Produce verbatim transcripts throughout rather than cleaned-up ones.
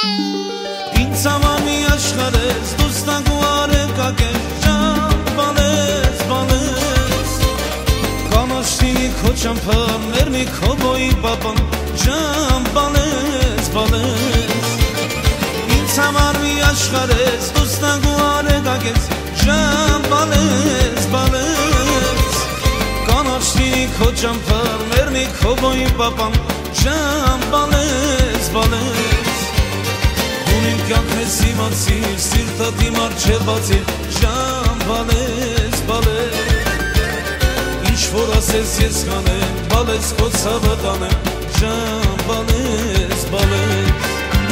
Ինձ համար մի աշխարհ ես, դուստանք ու արեգակ ես, ջան, բանես, բանես Կանաշտինի քո ճամփան, մերմի քո բոյի բաբան, ջան, բանես, բանես Ինձ համար մի աշխարհ ես, դուստանք ու արեգակ ես, ջան, բանես, բանես Կանաշտինի քո ճամփան, մերմի քո բոյի բաբան, ջան, բանես, բանես Ունիմ կյանքն ես իմացիր, սիրտդ իմ առջև բացիր, ջան, բանես, բանես Ինչ որ ասես ես կանեմ, բալես քո ցավը տանեմ, ջան, բանես, բանես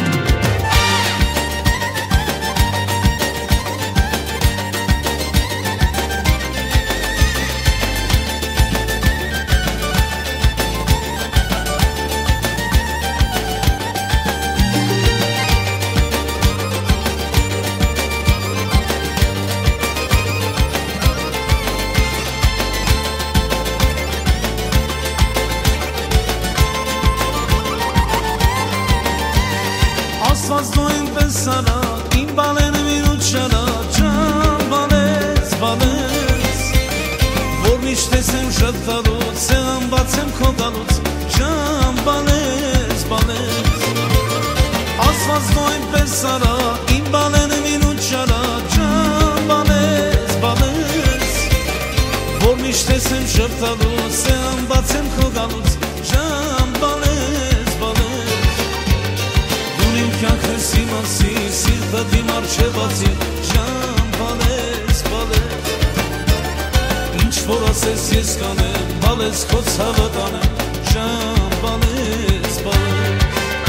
Ասվածնո ինպես արա, իմ բալենը մինուտ շարա, ջան, բանես, բանես Որ միշտ տեսեմ շտկալուց, սեղան բացեմ քո գալուց, ջան, բանես, բանես Ասվածնո ինպես արա, իմ բալենը մինուտ շարա, ջան, բանես, բանես Որ միշտ տեսեմ շտկալուց, սեղան բացեմ քո գալուց, ջան, բանես, բանես Իմ կյանքն ես իմացիր, սիրտդ իմ առջև բացիր, ջան, բանես, բանես Ինչ որ ասես ես կանեմ, բալես քո ցավը տանեմ, ջան, բանես, բանես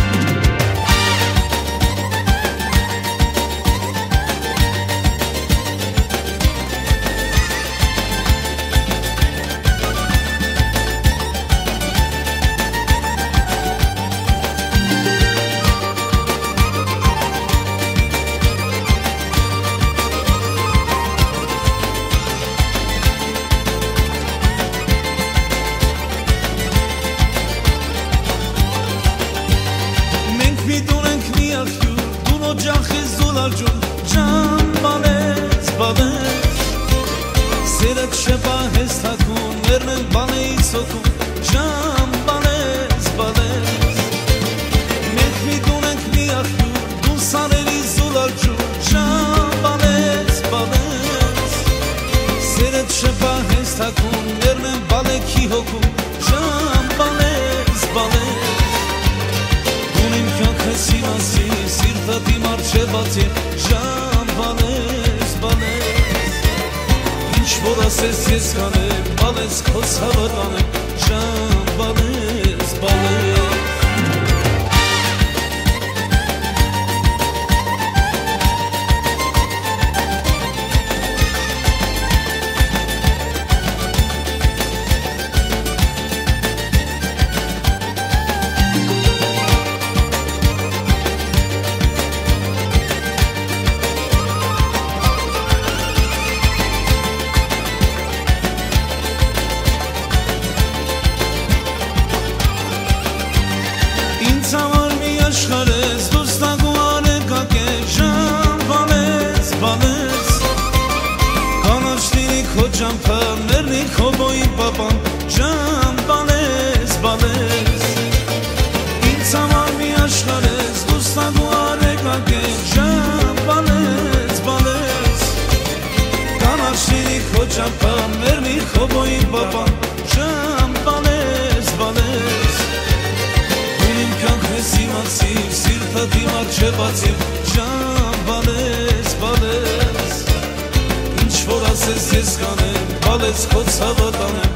Ջախես դուլարջուն, ջան, բանես, բանես Սերդ շեպահես թակուն, մերմեն բանեից հոգուն, ջան, բանես, բանես Մենք մի դուն ենք մի աղյուր, դու սարերից դուլարջուն, ջան, բանես, բանես Սերդ շեպահես թակուն, մերմեն բանեքի հոգուն, ջան, բանես, բանես Դուն իմ կյանքն ես իմացիր, սիրտդ իմ առջև բացիր, ջան, բանես, բանես Ինչ որ ասես ես կանեմ, բալես քո ցավը տանեմ, ջան, բանես, բանես Ինձ համար մի աշխարհ ես, դուստանք ու արեգակ ես, ջան, բանես, բանես Կանաշտինի քո ճամփան, մերմի քո բոյի բաբան, ջան, բանես, բանես Ինձ համար մի աշխարհ ես, դուստանք ու արեգակ ես, ջան, բանես, բանես Կանաշտինի քո ճամփան, մերմի քո բոյի բաբան, ջան, բանես, բանես Ես իմացիր, սիրտդ իմ առջև բացիր, ջան, բանես, բանես Ինչ որ ասես ես կանեմ, բալես քո ցավը տանեմ